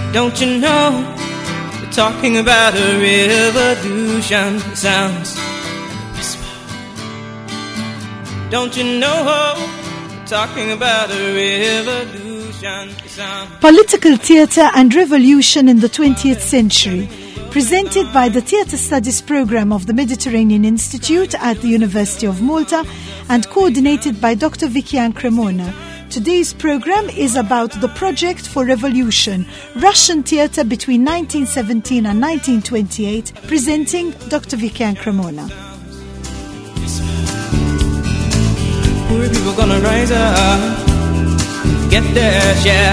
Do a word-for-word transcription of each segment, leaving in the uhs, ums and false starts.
Don't you know we're talking about a revolution? It sounds like a whisper. Don't you know we're talking about a revolution? It sounds Political Theatre and Revolution in the twentieth Century, presented by the Theatre Studies Programme of the Mediterranean Institute at the University of Malta and coordinated by Doctor Vicky Ann Cremona. Today's program is about the Project for Revolution, Russian theatre between nineteen seventeen and nineteen twenty-eight, presenting Doctor Vicky Ann Cremona. Poor people gonna rise up, get their share.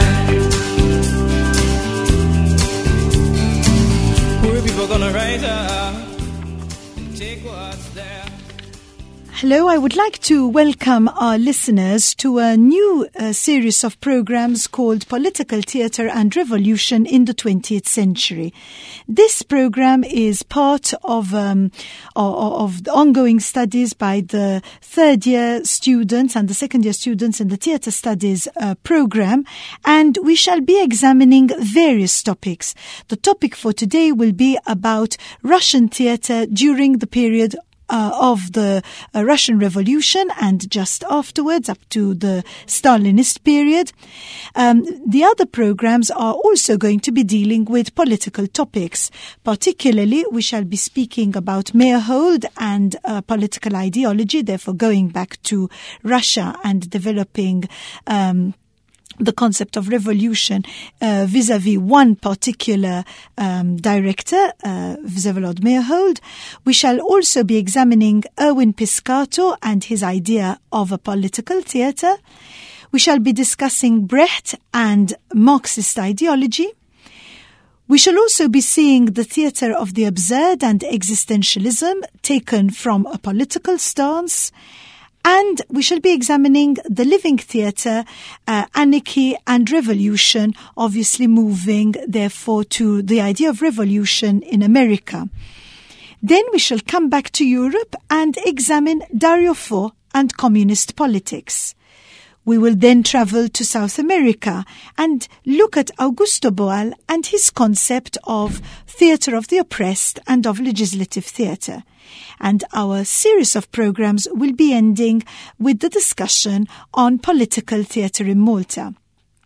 Poor people gonna rise up and take what's there. Hello, I would like to welcome our listeners to a new uh, series of programs called Political Theatre and Revolution in the twentieth Century. This program is part of, um, of, of the ongoing studies by the third year students and the second year students in the Theatre Studies uh, program, and we shall be examining various topics. The topic for today will be about Russian theatre during the period Uh, of the uh, Russian Revolution and just afterwards up to the Stalinist period. Um, the other programs are also going to be dealing with political topics. Particularly, we shall be speaking about Meyerhold and uh, political ideology, therefore going back to Russia and developing um the concept of revolution uh, vis-à-vis one particular um, director, uh, Vsevolod Meyerhold. We shall also be examining Erwin Piscator and his idea of a political theatre. We shall be discussing Brecht and Marxist ideology. We shall also be seeing the theatre of the absurd and existentialism taken from a political stance. And we shall be examining the living theatre, uh, anarchy and revolution, obviously moving, therefore, to the idea of revolution in America. Then we shall come back to Europe and examine Dario Fo and communist politics. We will then travel to South America and look at Augusto Boal and his concept of theatre of the oppressed and of legislative theatre. And our series of programs will be ending with the discussion on political theatre in Malta.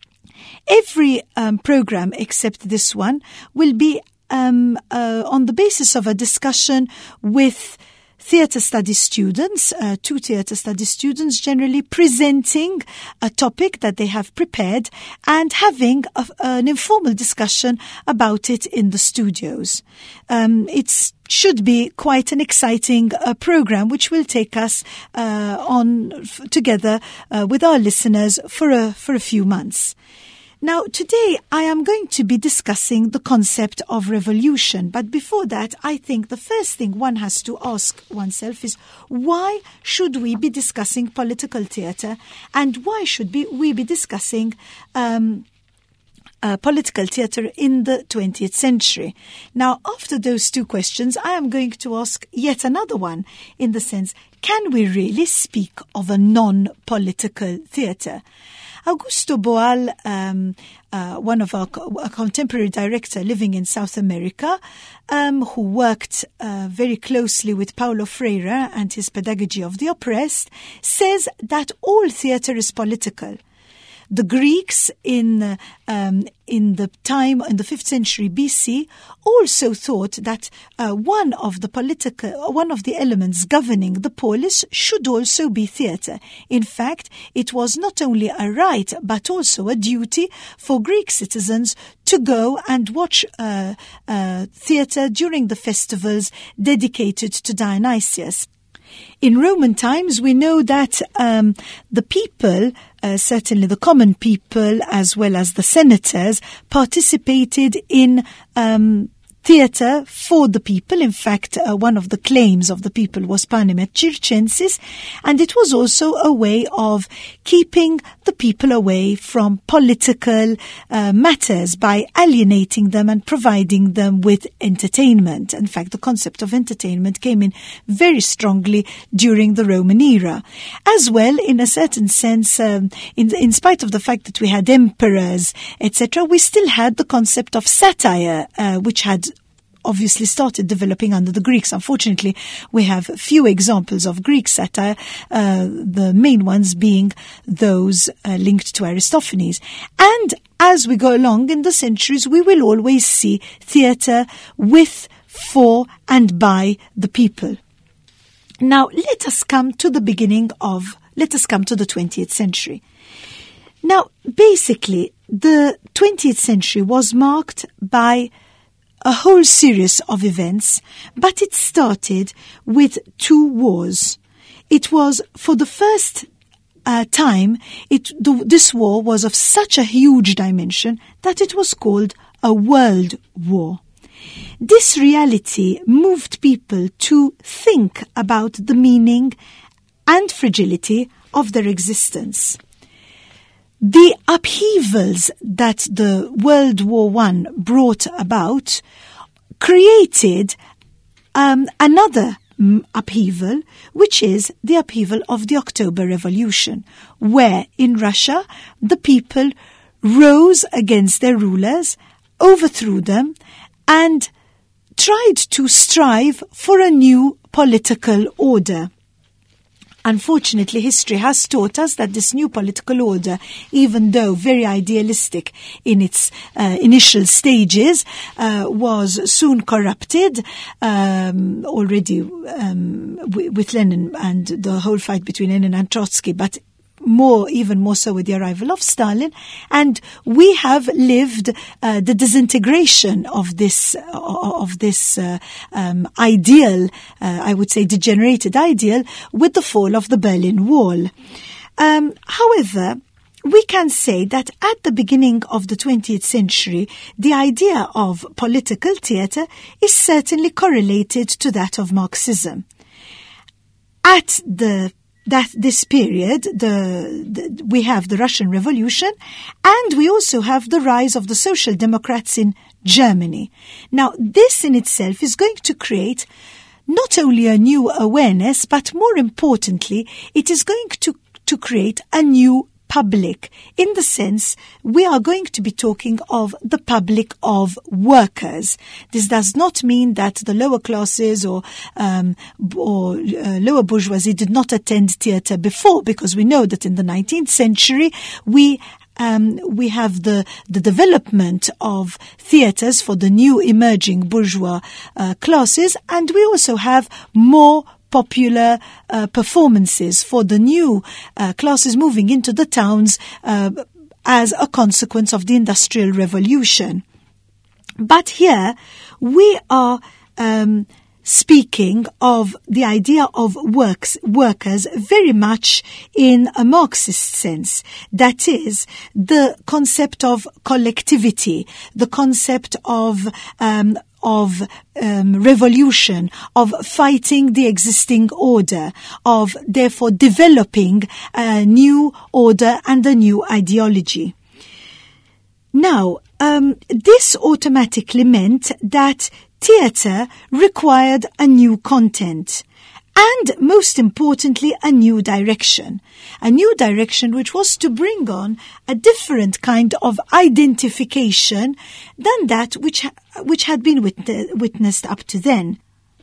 Every um, program except this one will be um, uh, on the basis of a discussion with theatre studies students, uh, two theatre studies students generally presenting a topic that they have prepared and having a, an informal discussion about it in the studios. Um, it's should be quite an exciting uh, program which will take us uh, on f- together uh, with our listeners for a for a few months. Now, today I am going to be discussing the concept of revolution. But before that, I think the first thing one has to ask oneself is, why should we be discussing political theatre, and why should be, we be discussing um, uh, political theatre in the twentieth century? Now, after those two questions, I am going to ask yet another one, in the sense, can we really speak of a non-political theatre? Augusto Boal, um, uh, one of our co- a contemporary director living in South America, um, who worked uh, very closely with Paulo Freire and his pedagogy of the oppressed, says that all theatre is political. The Greeks in uh, um, in the time in the fifth century B C also thought that uh, one of the political one of the elements governing the polis should also be theatre. In fact, it was not only a right but also a duty for Greek citizens to go and watch uh, uh, theatre during the festivals dedicated to Dionysius. In Roman times, we know that um, the people, uh, certainly the common people, as well as the senators, participated in um, theatre for the people. In fact, uh, one of the claims of the people was panem et circenses, and it was also a way of keeping the people away from political uh, matters by alienating them and providing them with entertainment. In fact, the concept of entertainment came in very strongly during the Roman era. As well, in a certain sense, um, in, in spite of the fact that we had emperors, et cetera, we still had the concept of satire, uh, which had obviously started developing under the Greeks. Unfortunately, we have few examples of Greek satire, uh, the main ones being those uh, linked to Aristophanes. And as we go along in the centuries, we will always see theatre with, for, and by the people. Now, let us come to the beginning of, let us come to the twentieth century. Now, basically, the twentieth century was marked by a whole series of events, but it started with two wars. It was, for the first uh, time, it, the, this war was of such a huge dimension that it was called a world war. This reality moved people to think about the meaning and fragility of their existence. The upheavals that the World War One brought about created um, another upheaval, which is the upheaval of the October Revolution, where in Russia the people rose against their rulers, overthrew them, and tried to strive for a new political order. Unfortunately, history has taught us that this new political order, even though very idealistic in its uh, initial stages, uh, was soon corrupted um, already um, w- with Lenin and the whole fight between Lenin and Trotsky, but more, even more so with the arrival of Stalin. And we have lived uh, the disintegration of this, uh, of this uh, um, ideal, uh, I would say degenerated ideal, with the fall of the Berlin Wall. Um, however, we can say that at the beginning of the twentieth century, the idea of political theatre is certainly correlated to that of Marxism. At the That this period, the, the, we have the Russian Revolution, and we also have the rise of the Social Democrats in Germany. Now, this in itself is going to create not only a new awareness, but more importantly, it is going to, to create a new public, in the sense we are going to be talking of the public of workers. This does not mean that the lower classes or um, or uh, lower bourgeoisie did not attend theatre before, because we know that in the nineteenth century we Um, we have the, the development of theatres for the new emerging bourgeois uh, classes, and we also have more popular uh, performances for the new uh, classes moving into the towns uh, as a consequence of the Industrial Revolution. But here we are um, speaking of the idea of works, workers very much in a Marxist sense. That is, the concept of collectivity, the concept of um, of um, revolution, of fighting the existing order, of therefore developing a new order and a new ideology. Now, um, this automatically meant that theatre required a new content and, most importantly, a new direction. A new direction which was to bring on a different kind of identification than that which which had been wit- witnessed up to then.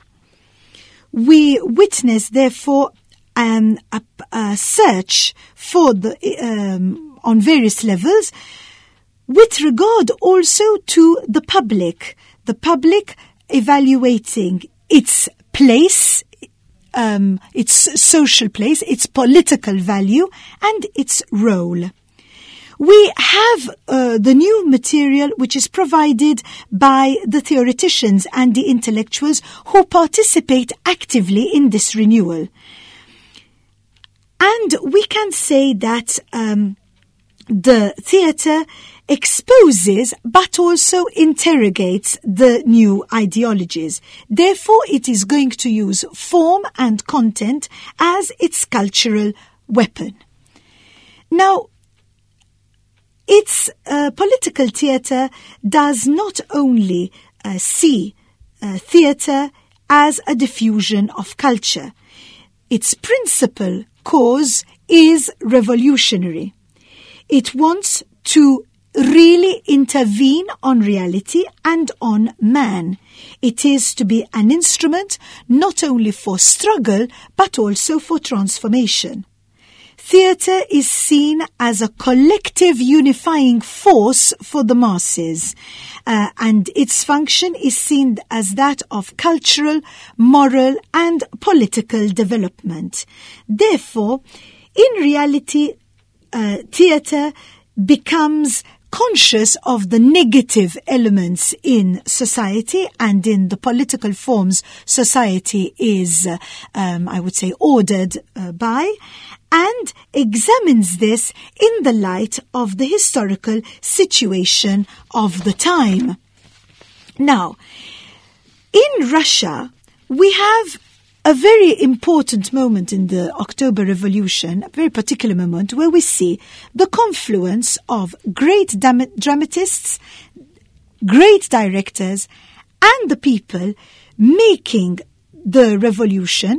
We witness, therefore, um, a, a search for the um, on various levels with regard also to the public. The public evaluating its place, um, its social place, its political value, and its role. We have uh, the new material which is provided by the theoreticians and the intellectuals who participate actively in this renewal. And we can say that um, the theatre exposes but also interrogates the new ideologies. Therefore, it is going to use form and content as its cultural weapon. Now, its uh, political theatre does not only uh, see uh, theatre as a diffusion of culture. Its principal cause is revolutionary. It wants to really intervene on reality and on man. It is to be an instrument not only for struggle but also for transformation. Theatre is seen as a collective unifying force for the masses, uh, and its function is seen as that of cultural, moral and political development. Therefore, in reality, uh, theatre becomes conscious of the negative elements in society and in the political forms society is, uh, um, I would say, ordered uh, by, and examines this in the light of the historical situation of the time. Now, in Russia, we have a very important moment in the October Revolution, a very particular moment where we see the confluence of great dam- dramatists, great directors, and the people making the revolution,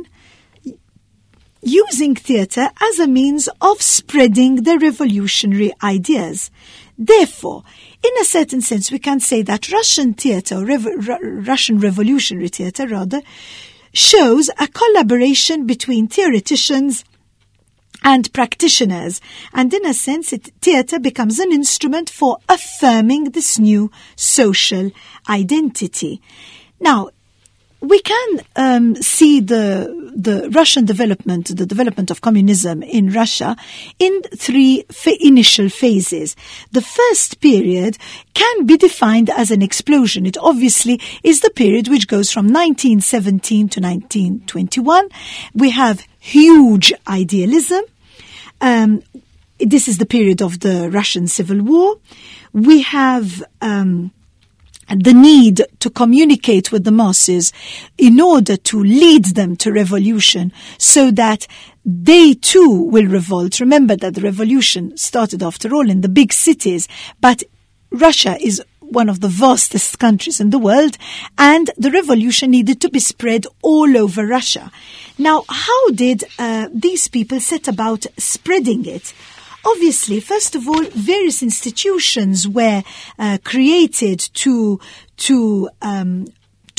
using theatre as a means of spreading their revolutionary ideas. Therefore, in a certain sense, we can say that Russian theatre, or Rev- R- Russian revolutionary theatre rather, shows a collaboration between theoreticians and practitioners. And in a sense, it, theatre becomes an instrument for affirming this new social identity. Now, we can um, see the the Russian development, the development of communism in Russia in three fa- initial phases. The first period can be defined as an explosion. It obviously is the period which goes from nineteen seventeen to nineteen twenty-one. We have huge idealism. Um, this is the period of the Russian Civil War. We have Um, the need to communicate with the masses in order to lead them to revolution so that they too will revolt. Remember that the revolution started, after all, in the big cities, but Russia is one of the vastest countries in the world, and the revolution needed to be spread all over Russia. Now, how did uh, these people set about spreading it? Obviously, first of all, various institutions were uh, created to to um,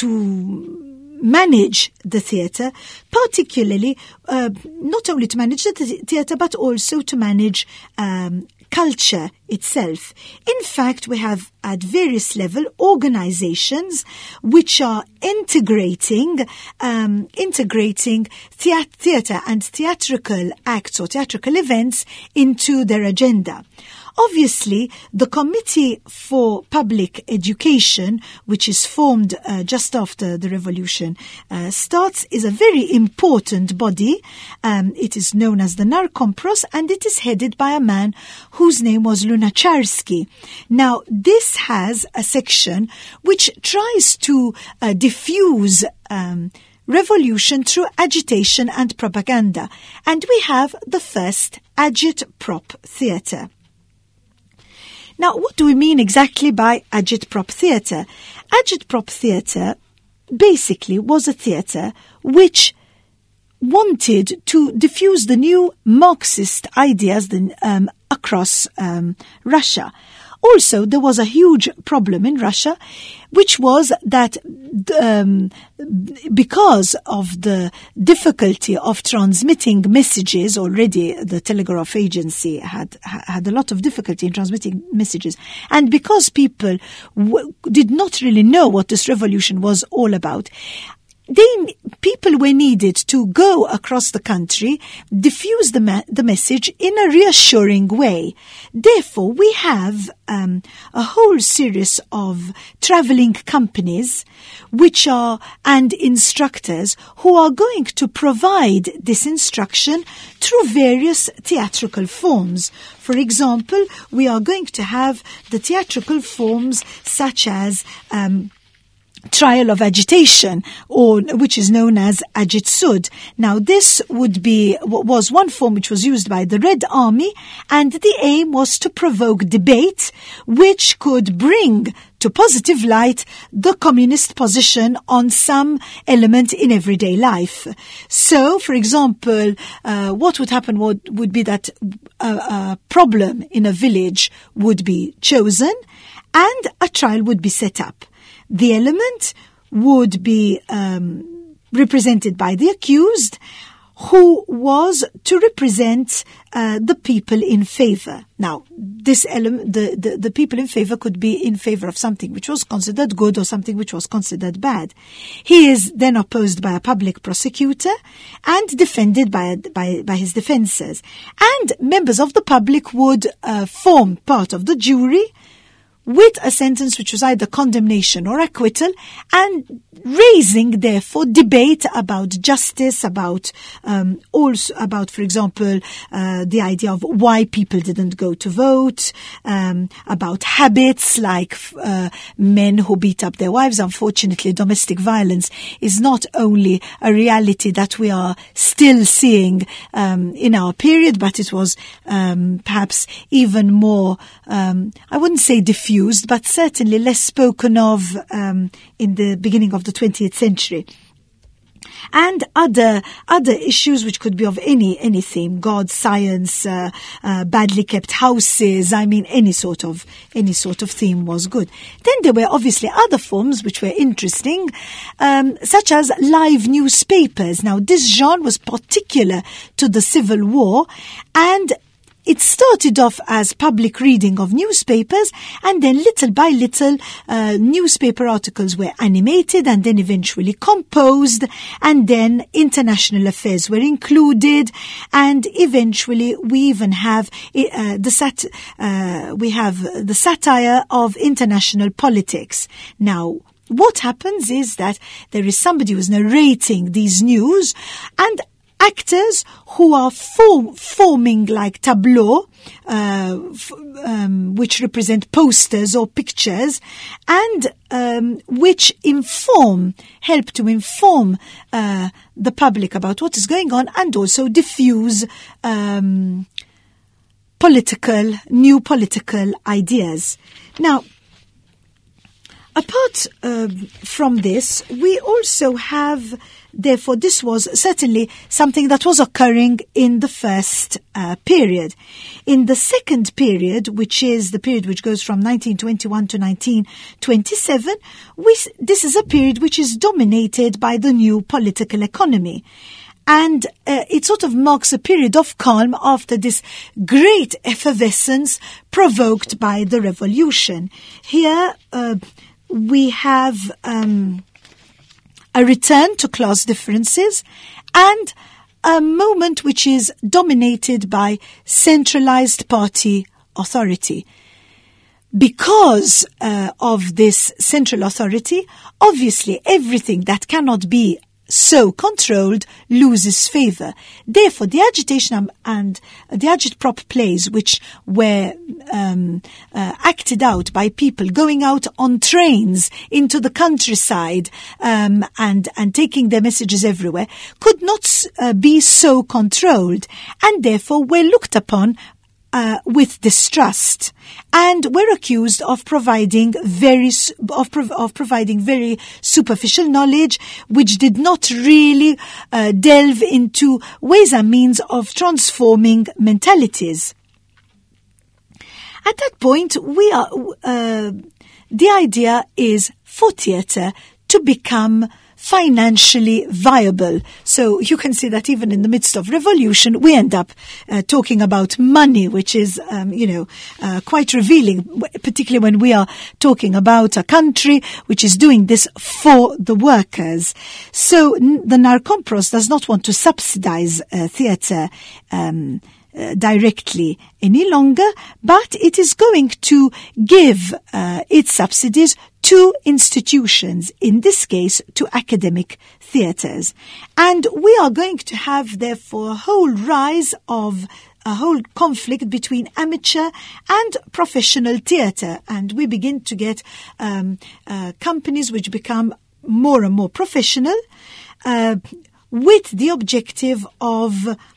to manage the theatre, particularly uh, not only to manage the theatre but also to manage um, culture itself. In fact, we have at various level organizations which are integrating um, integrating thea- theatre and theatrical acts or theatrical events into their agenda. Obviously, the Committee for Public Education, which is formed uh, just after the revolution uh, starts, is a very important body. Um, it is known as the Narkompros, and it is headed by a man whose name was Lunacharsky. Now, this has a section which tries to uh, diffuse um, revolution through agitation and propaganda. And we have the first agitprop theatre. Now, what do we mean exactly by agitprop theatre? Agitprop theatre basically was a theatre which wanted to diffuse the new Marxist ideas um, across um, Russia. Also, there was a huge problem in Russia, which was that um, because of the difficulty of transmitting messages, already the telegraph agency had had a lot of difficulty in transmitting messages, and because people w- did not really know what this revolution was all about, they people were needed to go across the country, diffuse the ma- the message in a reassuring way. Therefore, we have um, a whole series of traveling companies, which are and instructors who are going to provide this instruction through various theatrical forms. For example, we are going to have the theatrical forms such as um, trial of agitation, or which is known as Agitsud. Now, this would be was one form which was used by the Red Army, and the aim was to provoke debate, which could bring to positive light the communist position on some element in everyday life. So, for example, uh, what would happen would, would be that a, a problem in a village would be chosen, and a trial would be set up. The element would be um, represented by the accused, who was to represent uh, the people in favor. Now, this element, the, the, the people in favor could be in favor of something which was considered good or something which was considered bad. He is then opposed by a public prosecutor and defended by, by, by his defenders. And members of the public would uh, form part of the jury, with a sentence which was either condemnation or acquittal, and raising, therefore, debate about justice, about um, also about, for example, uh, the idea of why people didn't go to vote, um, about habits like uh, men who beat up their wives. Unfortunately, domestic violence is not only a reality that we are still seeing um, in our period, but it was um, perhaps even more, um, I wouldn't say diffused, but certainly less spoken of um, in the beginning of the twentieth century. And other other issues which could be of any any theme: God, science, uh, uh, badly kept houses. I mean, any sort of any sort of theme was good. Then there were obviously other forms which were interesting, um, such as live newspapers. Now, this genre was particular to the Civil War, and it started off as public reading of newspapers, and then little by little uh, newspaper articles were animated and then eventually composed, and then international affairs were included, and eventually we even have uh, the sat uh, we have the satire of international politics. Now, what happens is that there is somebody who is narrating these news, and actors who are form, forming like tableaux, uh, f- um, which represent posters or pictures, and um, which inform, help to inform uh, the public about what is going on, and also diffuse um, political, new political ideas. Now, apart uh, from this, we also have, therefore, this was certainly something that was occurring in the first uh, period. In the second period, which is the period which goes from nineteen twenty-one to nineteen twenty-seven, we, this is a period which is dominated by the new political economy. And uh, it sort of marks a period of calm after this great effervescence provoked by the revolution. Here, uh, we have um, a return to class differences and a moment which is dominated by centralized party authority. Because uh, of this central authority, obviously everything that cannot be so controlled loses favor. Therefore, the agitation and the agitprop plays, which were um, uh, acted out by people going out on trains into the countryside um, and and taking their messages everywhere, could not uh, be so controlled, and therefore were looked upon Uh, with distrust, and were accused of providing very of, prov- of providing very superficial knowledge, which did not really uh, delve into ways and means of transforming mentalities. At that point, we are uh, the idea is for theatre to become financially viable. So you can see that even in the midst of revolution, we end up uh, talking about money, which is, um, you know, uh, quite revealing, particularly when we are talking about a country which is doing this for the workers. So n- the Narkompros does not want to subsidize uh, theatre um Uh, directly any longer, but it is going to give uh, its subsidies to institutions, in this case to academic theatres. And we are going to have, therefore, a whole rise of a whole conflict between amateur and professional theatre. And we begin to get um, uh, companies which become more and more professional uh, with the objective of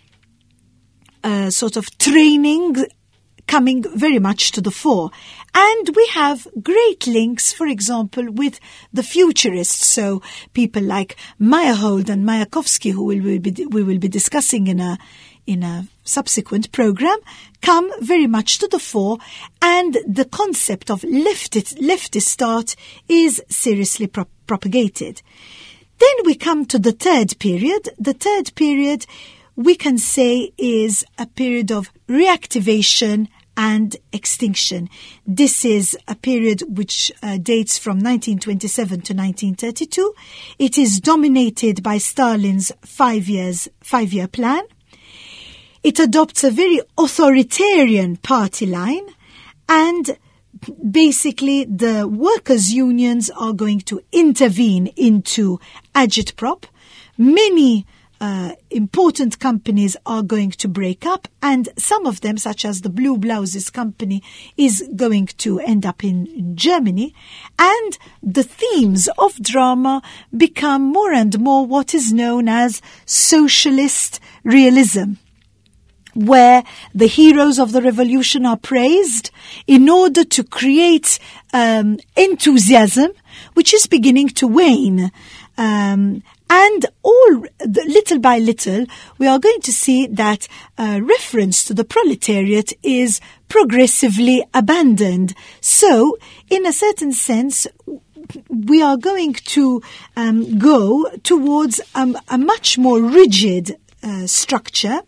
Uh, sort of training coming very much to the fore. And we have great links, for example, with the futurists. So people like Meyerhold and Mayakovsky, who we will be, we will be discussing in a, in a subsequent program, come very much to the fore. And the concept of leftist, leftist art is seriously pro- propagated. Then we come to the third period. The third period we can say is a period of reactivation and extinction. This is a period which uh, dates from nineteen twenty-seven to nineteen thirty-two. It is dominated by Stalin's five years, five-year plan. It adopts a very authoritarian party line, and basically the workers' unions are going to intervene into agitprop. Many Uh, important companies are going to break up, and some of them, such as the Blue Blouses company, is going to end up in, in Germany. And the themes of drama become more and more what is known as socialist realism, where the heroes of the revolution are praised in order to create um, enthusiasm, which is beginning to wane. Um, And all, little by little, we are going to see that uh, reference to the proletariat is progressively abandoned. So, in a certain sense, we are going to um, go towards um, a much more rigid uh, structure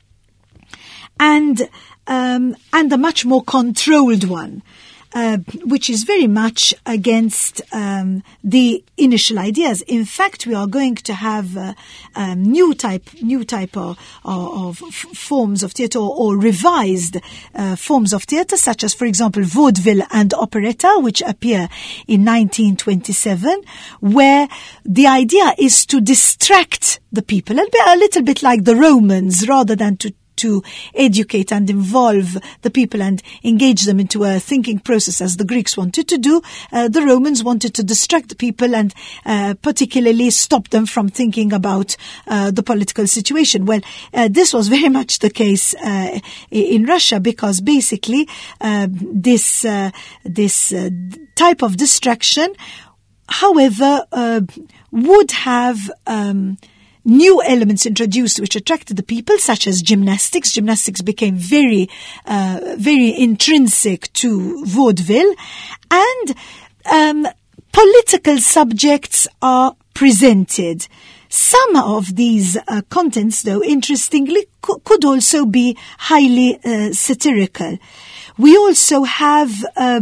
and um, and a much more controlled one. Uh, which is very much against um, the initial ideas. In fact, we are going to have uh, um, new type, new type of, of, of forms of theatre, or, or revised uh, forms of theatre, such as, for example, vaudeville and operetta, which appear in nineteen twenty-seven, where the idea is to distract the people, a little bit like the Romans, rather than to to educate and involve the people and engage them into a thinking process as the Greeks wanted to do. Uh, the Romans wanted to distract the people and uh, particularly stop them from thinking about uh, the political situation. Well, uh, this was very much the case uh, in Russia, because basically uh, this uh, this uh, type of distraction, however, uh, would have um new elements introduced which attracted the people, such as gymnastics. Gymnastics became very, uh, very intrinsic to vaudeville, and um, political subjects are presented. Some of these uh, contents, though, interestingly, co- could also be highly uh, satirical. We also have uh,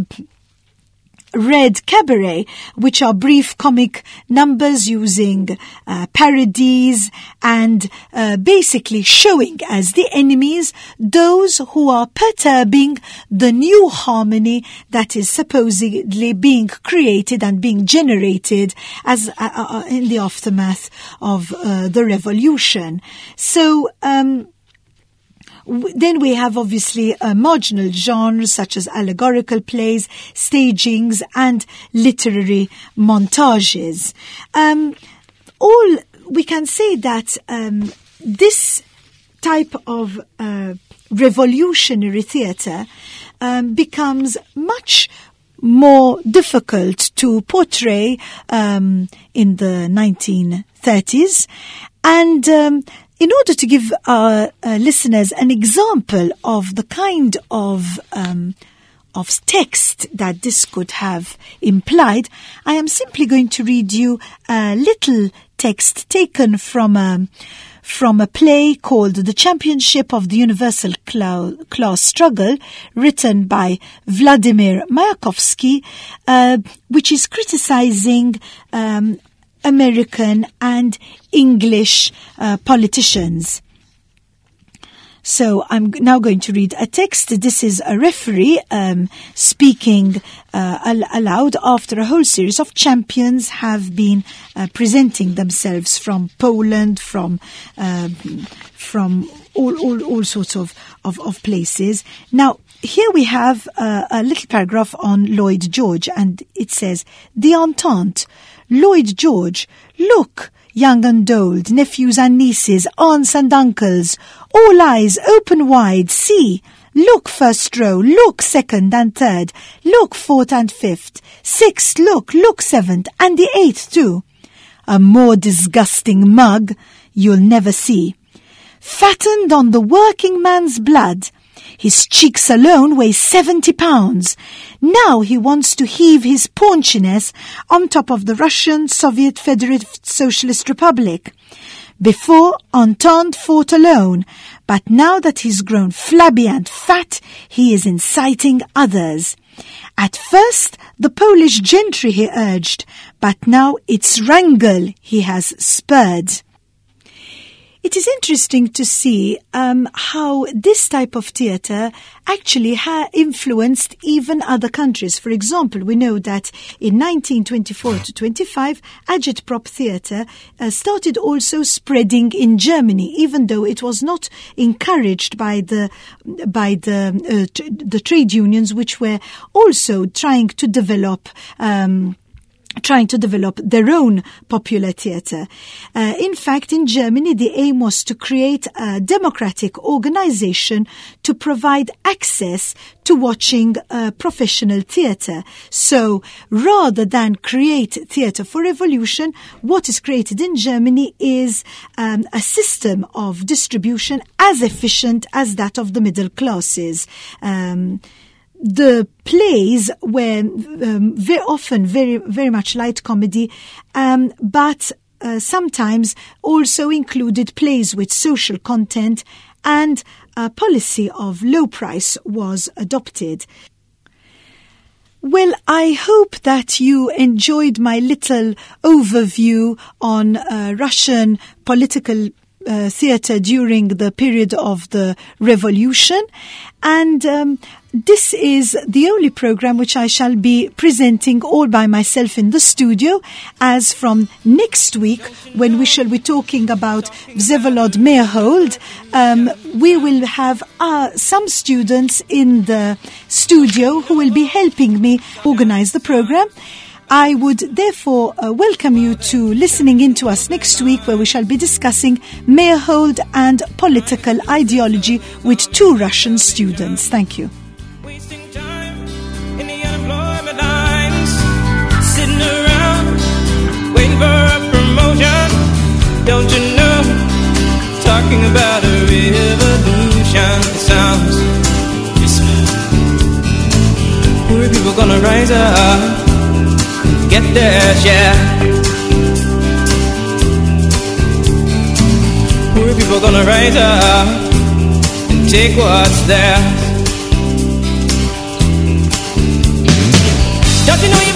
Red Cabaret, which are brief comic numbers using uh, parodies and uh, basically showing as the enemies those who are perturbing the new harmony that is supposedly being created and being generated as uh, uh, in the aftermath of uh, the revolution. So, um, Then we have obviously uh, marginal genres such as allegorical plays, stagings, and literary montages. Um, all we can say that um, this type of uh, revolutionary theatre um, becomes much more difficult to portray um, in the nineteen thirties, and um, in order to give our uh, listeners an example of the kind of um, of text that this could have implied, I am simply going to read you a little text taken from a, from a play called The Championship of the Universal Class Struggle, written by Vladimir Mayakovsky, uh, which is criticizing um, American and English uh, politicians. So I'm now going to read a text. This is a referee um, speaking uh, al- aloud after a whole series of champions have been uh, presenting themselves from Poland, from uh, from all, all all sorts of, of, of places. Now, here we have uh, a little paragraph on Lloyd George, and it says, "The Entente. Lloyd George, look, young and old, nephews and nieces, aunts and uncles, all eyes open wide, see, look first row, look second and third, look fourth and fifth, sixth, look, look seventh, and the eighth too. A more disgusting mug you'll never see. Fattened on the working man's blood. His cheeks alone weigh seventy pounds. Now he wants to heave his paunchiness on top of the Russian Soviet Federative Socialist Republic. Before, Entente fought alone, but now that he's grown flabby and fat, he is inciting others. At first, the Polish gentry he urged, but now it's Wrangel he has spurred." It is interesting to see um, how this type of theatre actually ha- influenced even other countries. For example, we know that in nineteen twenty-four to twenty-five, agitprop theatre uh, started also spreading in Germany, even though it was not encouraged by the by the uh, t- the trade unions, which were also trying to develop. Um, trying to develop their own popular theatre. Uh, in fact, in Germany, the aim was to create a democratic organization to provide access to watching uh, professional theatre. So, rather than create theatre for revolution, what is created in Germany is um, a system of distribution as efficient as that of the middle classes. Um, The plays were um, very often very, very much light comedy, um, but uh, sometimes also included plays with social content, and a policy of low price was adopted. Well, I hope that you enjoyed my little overview on uh, Russian political uh, theatre during the period of the revolution. And um, this is the only program which I shall be presenting all by myself in the studio, as from next week, when we shall be talking about Vsevolod Meyerhold, um, we will have uh, some students in the studio who will be helping me organize the program. I would therefore uh, welcome you to listening in to us next week, where we shall be discussing Meyerhold and political ideology with two Russian students. Thank you. Wasting time in the unemployment lines, sitting around waiting for a promotion. Don't you know, talking about a revolution. It sounds whisper. Poor people gonna rise up, get their share. Poor people gonna rise up and take what's theirs. Don't you know you